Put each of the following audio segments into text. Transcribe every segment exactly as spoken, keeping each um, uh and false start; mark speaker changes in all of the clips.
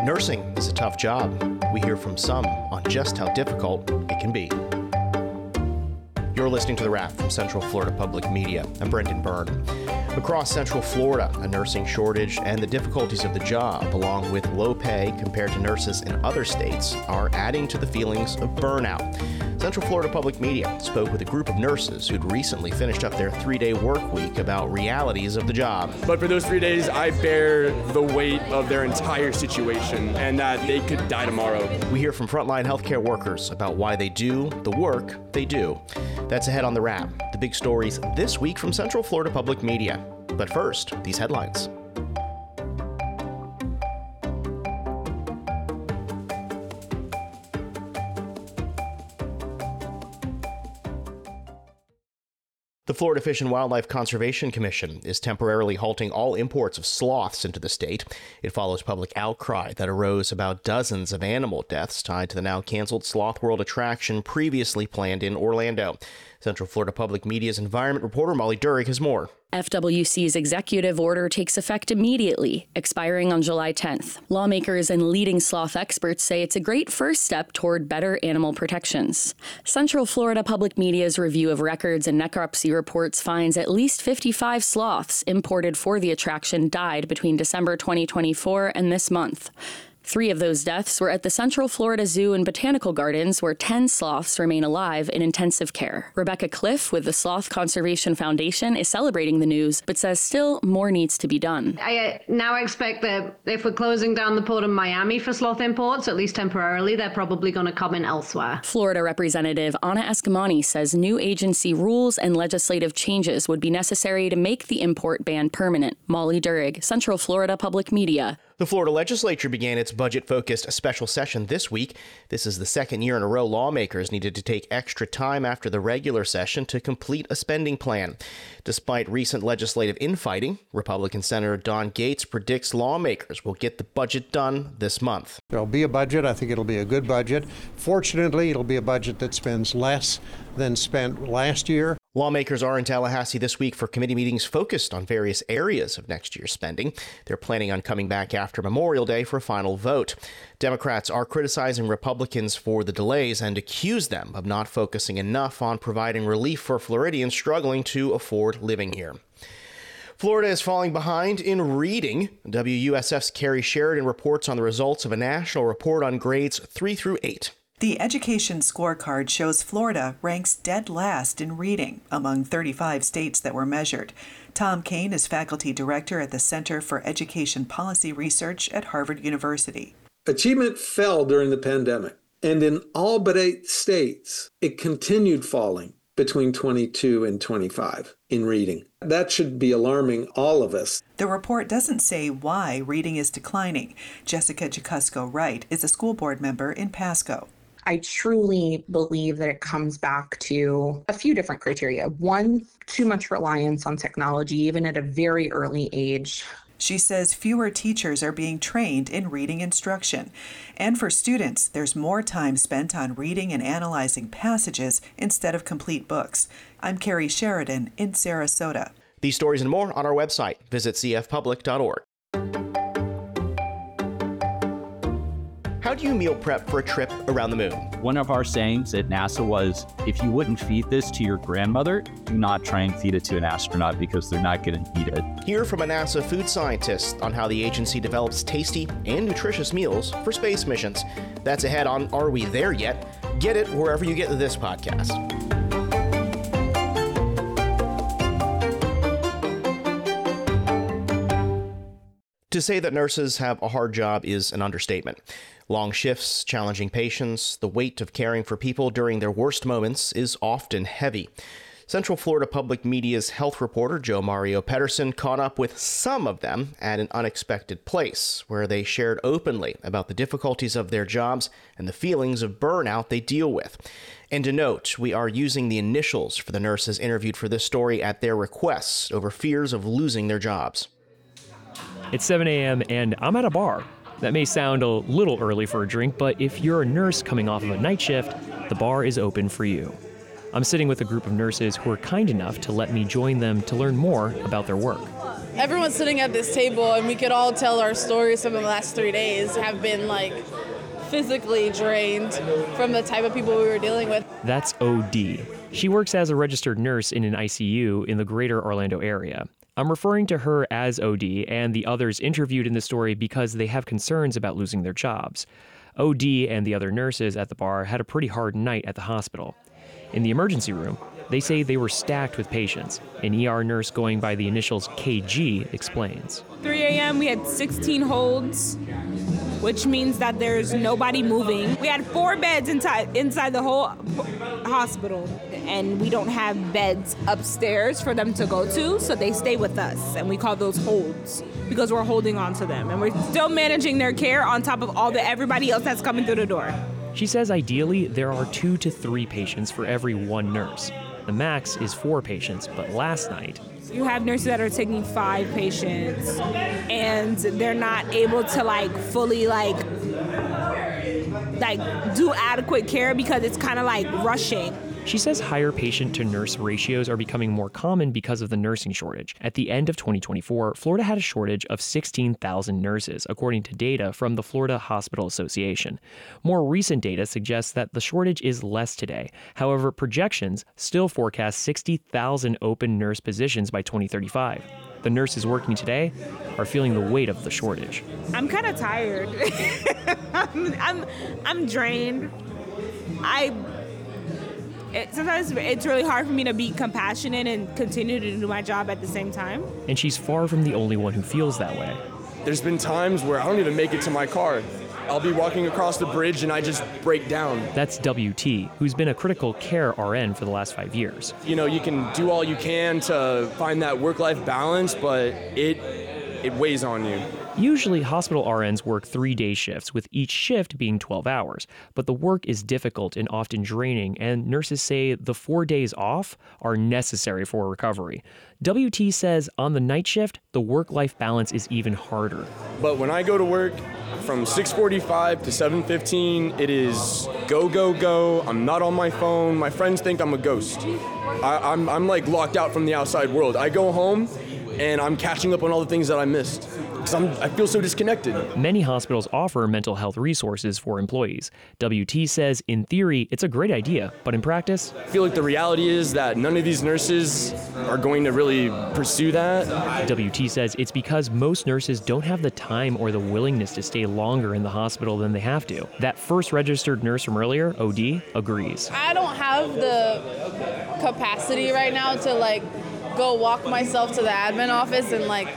Speaker 1: Nursing is a tough job. We hear from some on just how difficult it can be. You're listening to The Wrap from Central Florida Public Media. I'm Brendan Byrne. Across Central Florida, a nursing shortage and the difficulties of the job, along with low pay compared to nurses in other states, are adding to the feelings of burnout. Central Florida Public Media spoke with a group of nurses who'd recently finished up their three-day work week about realities of the job.
Speaker 2: But for those three days, I bear the weight of their entire situation and that they could die tomorrow.
Speaker 1: We hear from frontline healthcare workers about why they do the work they do. That's ahead on The Wrap, the big stories this week from Central Florida Public Media. But first, these headlines. The Florida Fish and Wildlife Conservation Commission is temporarily halting all imports of sloths into the state. It follows public outcry that arose about dozens of animal deaths tied to the now canceled Sloth World attraction previously planned in Orlando. Central Florida Public Media's environment reporter Molly Durig has more.
Speaker 3: F W C's executive order takes effect immediately, expiring on July tenth. Lawmakers and leading sloth experts say it's a great first step toward better animal protections. Central Florida Public Media's review of records and necropsy reports finds at least fifty-five sloths imported for the attraction died between December twenty twenty-four and this month. Three of those deaths were at the Central Florida Zoo and Botanical Gardens, where ten sloths remain alive in intensive care. Rebecca Cliff with the Sloth Conservation Foundation is celebrating the news, but says still more needs to be done.
Speaker 4: I now expect that if we're closing down the port of Miami for sloth imports, at least temporarily, they're probably going to come in elsewhere.
Speaker 3: Florida Representative Anna Escamani says new agency rules and legislative changes would be necessary to make the import ban permanent. Molly Durig, Central Florida Public Media.
Speaker 1: The Florida legislature began its budget-focused special session this week. This is the second year in a row lawmakers needed to take extra time after the regular session to complete a spending plan. Despite recent legislative infighting, Republican Senator Don Gates predicts lawmakers will get the budget done this month.
Speaker 5: There'll be a budget. I think it'll be a good budget. Fortunately, it'll be a budget that spends less than spent last year.
Speaker 1: Lawmakers are in Tallahassee this week for committee meetings focused on various areas of next year's spending. They're planning on coming back after Memorial Day for a final vote. Democrats are criticizing Republicans for the delays and accuse them of not focusing enough on providing relief for Floridians struggling to afford living here. Florida is falling behind in reading. W U S F's Carrie Sheridan reports on the results of a national report on grades three through eight.
Speaker 6: The education scorecard shows Florida ranks dead last in reading among thirty-five states that were measured. Tom Kane is faculty director at the Center for Education Policy Research at Harvard University.
Speaker 7: Achievement fell during the pandemic, and in all but eight states, it continued falling between twenty-two and twenty-five in reading. That should be alarming all of us.
Speaker 6: The report doesn't say why reading is declining. Jessica Jacusko Wright is a school board member in Pasco.
Speaker 8: I truly believe that it comes back to a few different criteria. One, too much reliance on technology, even at a very early age.
Speaker 6: She says fewer teachers are being trained in reading instruction. And for students, there's more time spent on reading and analyzing passages instead of complete books. I'm Carrie Sheridan in Sarasota.
Speaker 1: These stories and more on our website. Visit c f public dot org. How do you meal prep for a trip around the moon?
Speaker 9: One of our sayings at NASA was, if you wouldn't feed this to your grandmother, do not try and feed it to an astronaut because they're not going to eat it.
Speaker 1: Hear from a NASA food scientist on how the agency develops tasty and nutritious meals for space missions. That's ahead on Are We There Yet? Get it wherever you get this podcast. To say that nurses have a hard job is an understatement. Long shifts, challenging patients, the weight of caring for people during their worst moments is often heavy. Central Florida Public Media's health reporter Joe Mario Pedersen caught up with some of them at an unexpected place, where they shared openly about the difficulties of their jobs and the feelings of burnout they deal with. And to note, we are using the initials for the nurses interviewed for this story at their request over fears of losing their jobs.
Speaker 10: It's seven a.m. and I'm at a bar. That may sound a little early for a drink, but if you're a nurse coming off of a night shift, the bar is open for you. I'm sitting with a group of nurses who are kind enough to let me join them to learn more about their work.
Speaker 11: Everyone's sitting at this table, and we could all tell our stories from the last three days have been like physically drained from the type of people we were dealing with.
Speaker 10: That's O D. She works as a registered nurse in an I C U in the greater Orlando area. I'm referring to her as O D and the others interviewed in the story because they have concerns about losing their jobs. O D and the other nurses at the bar had a pretty hard night at the hospital. In the emergency room, they say they were stacked with patients. An E R nurse going by the initials K G explains.
Speaker 12: three a.m. we had sixteen holds, which means that there's nobody moving. We had four beds inside inside the whole hospital, and we don't have beds upstairs for them to go to, so they stay with us, and we call those holds because we're holding on to them, and we're still managing their care on top of all the everybody else that's coming through the door.
Speaker 10: She says ideally there are two to three patients for every one nurse. The max is four patients, but last night,
Speaker 12: you have nurses that are taking five patients, and they're not able to like fully like like do adequate care because it's kind of like rushing.
Speaker 10: She says higher patient-to-nurse ratios are becoming more common because of the nursing shortage. At the end of twenty twenty-four, Florida had a shortage of sixteen thousand nurses, according to data from the Florida Hospital Association. More recent data suggests that the shortage is less today. However, projections still forecast sixty thousand open nurse positions by twenty thirty-five. The nurses working today are feeling the weight of the shortage.
Speaker 12: I'm kind of tired. I'm, I'm, I'm drained. I... It, sometimes it's really hard for me to be compassionate and continue to do my job at the same time.
Speaker 10: And she's far from the only one who feels that way.
Speaker 2: There's been times where I don't even make it to my car. I'll be walking across the bridge and I just break down.
Speaker 10: That's W T, who's been a critical care R N for the last five years.
Speaker 2: You know, you can do all you can to find that work-life balance, but it it weighs on you.
Speaker 10: Usually, hospital R Ns work three-day shifts, with each shift being twelve hours. But the work is difficult and often draining, and nurses say the four days off are necessary for recovery. W T says on the night shift, the work-life balance is even harder.
Speaker 2: But when I go to work, from six forty-five to seven fifteen, it is go, go, go. I'm not on my phone. My friends think I'm a ghost. I, I'm, I'm like locked out from the outside world. I go home, and I'm catching up on all the things that I missed. I'm, I feel so disconnected.
Speaker 10: Many hospitals offer mental health resources for employees. W T says, in theory, it's a great idea, but in practice,
Speaker 2: I feel like the reality is that none of these nurses are going to really pursue that.
Speaker 10: W T says it's because most nurses don't have the time or the willingness to stay longer in the hospital than they have to. That first registered nurse from earlier, O D, agrees.
Speaker 11: I don't have the capacity right now to like go walk myself to the admin office and like,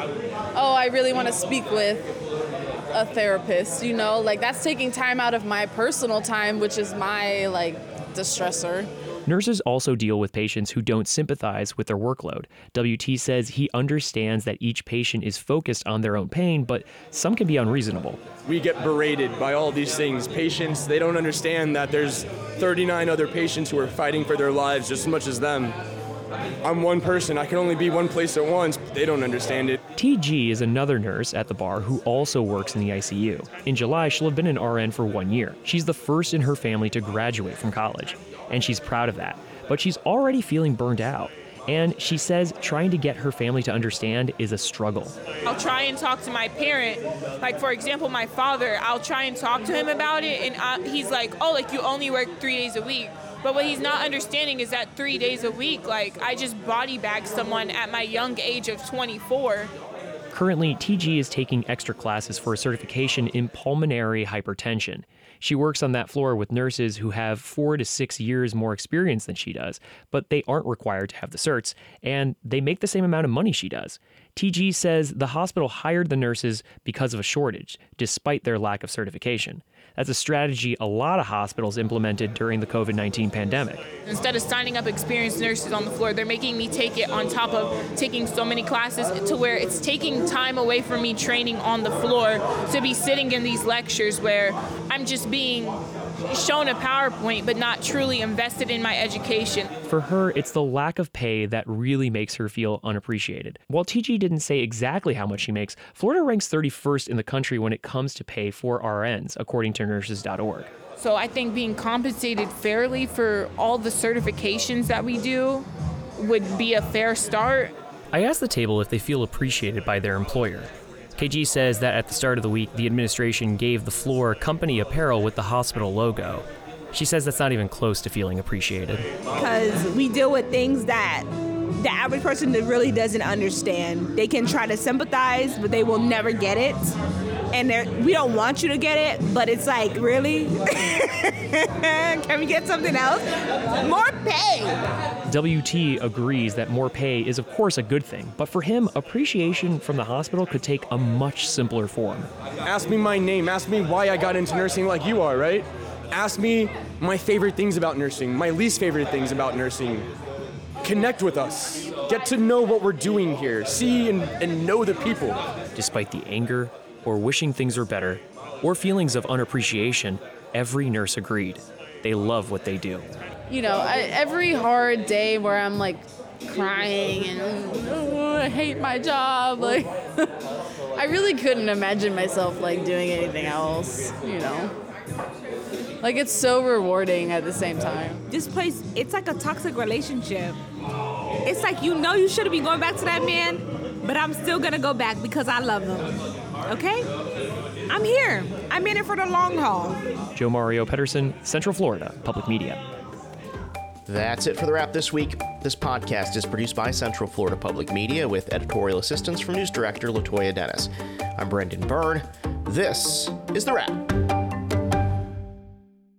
Speaker 11: oh, I really want to speak with a therapist, you know, like that's taking time out of my personal time, which is my like distressor.
Speaker 10: Nurses also deal with patients who don't sympathize with their workload. W T says he understands that each patient is focused on their own pain, but some can be unreasonable.
Speaker 2: We get berated by all these things. Patients, they don't understand that there's thirty-nine other patients who are fighting for their lives just as much as them. I'm one person. I can only be one place at once. They don't understand it.
Speaker 10: T G is another nurse at the bar who also works in the I C U. In July, she'll have been an R N for one year. She's the first in her family to graduate from college, and she's proud of that. But she's already feeling burned out. And she says trying to get her family to understand is a struggle.
Speaker 12: I'll try and talk to my parent. Like, for example, my father, I'll try and talk to him about it, and I, he's like, oh, like you only work three days a week. But what he's not understanding is that three days a week, like, I just body bagged someone at my young age of twenty-four.
Speaker 10: Currently, T G is taking extra classes for a certification in pulmonary hypertension. She works on that floor with nurses who have four to six years more experience than she does, but they aren't required to have the certs, and they make the same amount of money she does. T G says the hospital hired the nurses because of a shortage, despite their lack of certification. That's a strategy a lot of hospitals implemented during the covid nineteen pandemic.
Speaker 12: Instead of signing up experienced nurses on the floor, they're making me take it on top of taking so many classes to where it's taking time away from me training on the floor to be sitting in these lectures where I'm just being shown a PowerPoint but not truly invested in my education.
Speaker 10: For her, it's the lack of pay that really makes her feel unappreciated. While T G didn't say exactly how much she makes, Florida ranks thirty-first in the country when it comes to pay for R Ns, according to nurses dot org.
Speaker 12: So I think being compensated fairly for all the certifications that we do would be a fair start.
Speaker 10: I asked the table if they feel appreciated by their employer. K G says that at the start of the week, the administration gave the floor company apparel with the hospital logo. She says that's not even close to feeling appreciated.
Speaker 12: Because we deal with things that the average person that really doesn't understand. They can try to sympathize, but they will never get it. And we don't want you to get it, but it's like, really? Can we get something else? More pay!
Speaker 10: W T agrees that more pay is, of course, a good thing, but for him, appreciation from the hospital could take a much simpler form.
Speaker 2: Ask me my name, ask me why I got into nursing like you are, right? Ask me my favorite things about nursing, my least favorite things about nursing. Connect with us. Get to know what we're doing here. See and, and know the people.
Speaker 10: Despite the anger, or wishing things were better, or feelings of unappreciation, every nurse agreed. They love what they do.
Speaker 11: You know, I, every hard day where I'm like crying and oh, I hate my job, like I really couldn't imagine myself like doing anything else, you know. Like it's so rewarding at the same time.
Speaker 12: This place, it's like a toxic relationship. It's like, you know, you shouldn't be going back to that man, but I'm still gonna go back because I love him. Okay? I'm here. I'm in it for the long haul.
Speaker 10: Joe Mario Pedersen, Central Florida Public Media.
Speaker 1: That's it for the wrap this week. This podcast is produced by Central Florida Public Media with editorial assistance from news director Latoya Dennis. I'm Brendan Byrne. This is The Wrap.